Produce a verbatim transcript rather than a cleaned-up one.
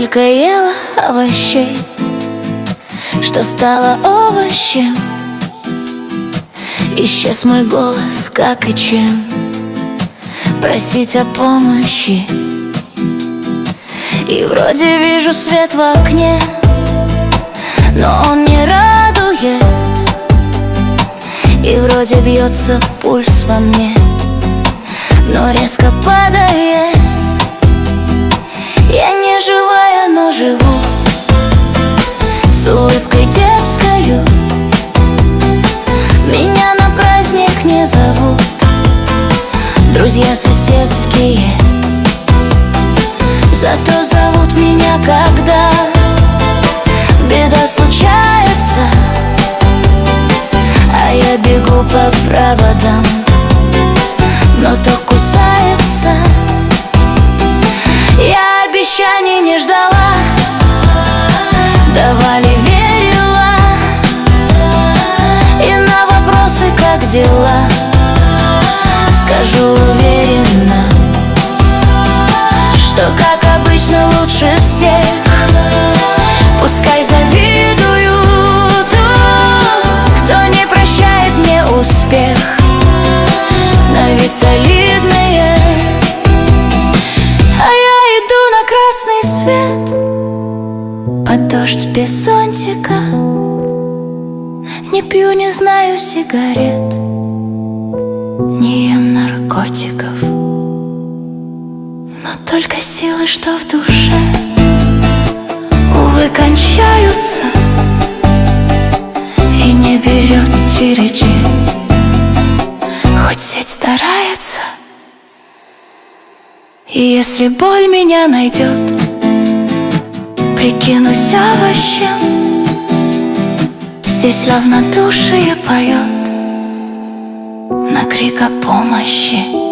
столько ела овощей, что стала овощем. Исчез мой голос, как и чем просить о помощи. И вроде вижу свет в окне, но он не радует. И вроде бьется пульс во мне, но резко падает. Я не живая, но живу с улыбкой детскою. Меня на праздник не зовут друзья соседские, зато зовут меня, когда беда случается, а я бегу по проводам, но то кусается. Я обещаний не ждала, давали верила, и на вопросы, как дела, скажу уверенно, что, как обычно, лучше всех. Пускай завидуют, кто не прощает мне успех. На вид солидные, а я иду на красный свет, под дождь без зонтика. Не пью, не знаю сигарет, не ем наркотиков, но только силы, что в душе, увы, кончаются, и не берет череджи, хоть сеть старается. И если боль меня найдет, прикинусь овощем. Здесь равнодушие поет на крик о помощи.